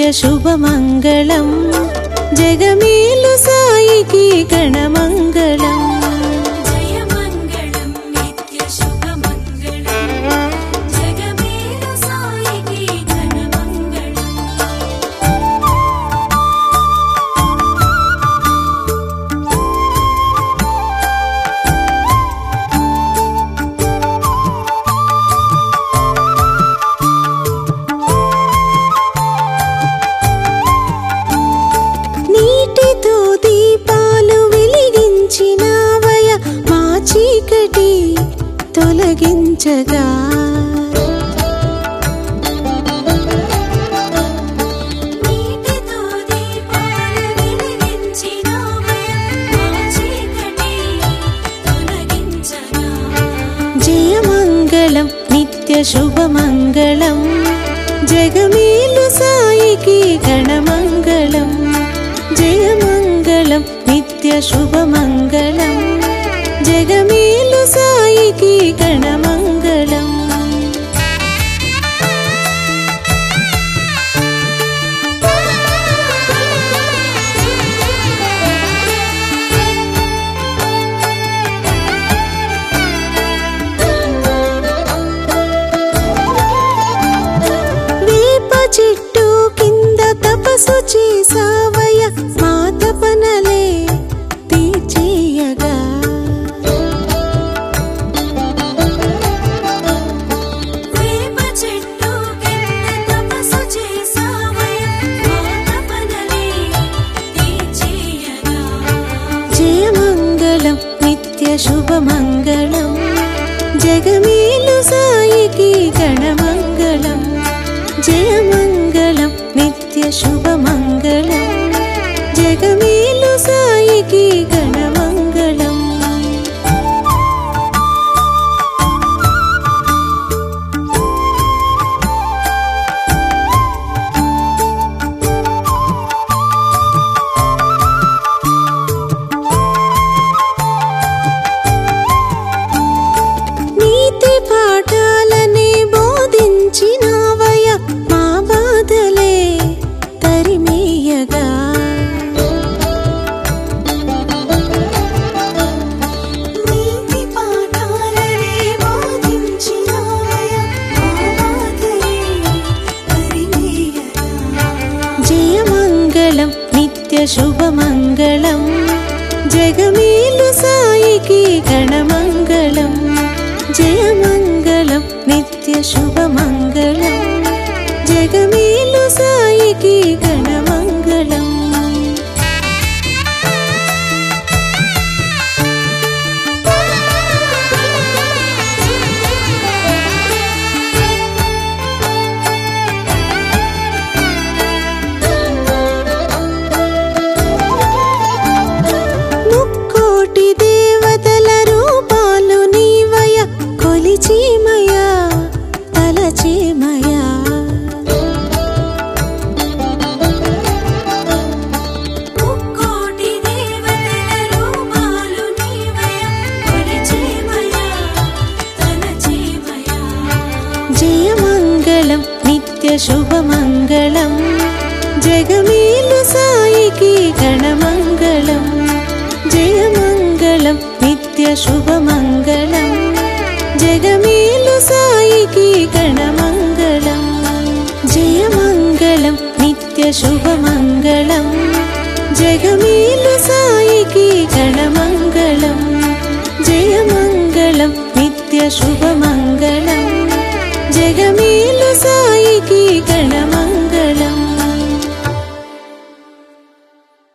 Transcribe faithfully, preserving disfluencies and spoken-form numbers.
शुभमंगलम जगमेलु साईकी गणमंगलम जय मंगलम नित्य शुभमंगलम जगमेलु साईकी गणमंगलम తొలగించగా నీటితో దీపాలు వెలిగించినావయ్యా మా చీకటి తొలగించగా జయమంగళం నిత్య శుభమంగళం జగమేలు సాయికి గణమంగళం జయమంగళం నిత్య శుభమంగళం జగమేలు సాయికి గణమంగళం వేప చెట్టు కింద తపస్సు చేసావయ్య మా తపనలే తీర్చేయగా జయమంగళం నిత్య శుభమంగళం జగమేలు సాయికి గణమంగళం జయమంగళం నిత్య శుభమంగళం జగమేలు సాయికి గణమంగళం శుభమంగళం జగమేలు సాయికి గణమంగళం జయమంగళం నిత్య శుభమంగళం జగమేలు సాయికి గణమంగళం జయమంగళం నిత్య శుభమంగళం జగమేలు సాయికి గణమంగళం జయమంగళం నిత్య శుభమంగళం జగమేలు సాయికి గణమంగళం జయమంగళం నిత్య శుభమంగళం జగమేలు సాయికి గణమంగళం జయమంగళం నిత్య శుభమంగళం జగమే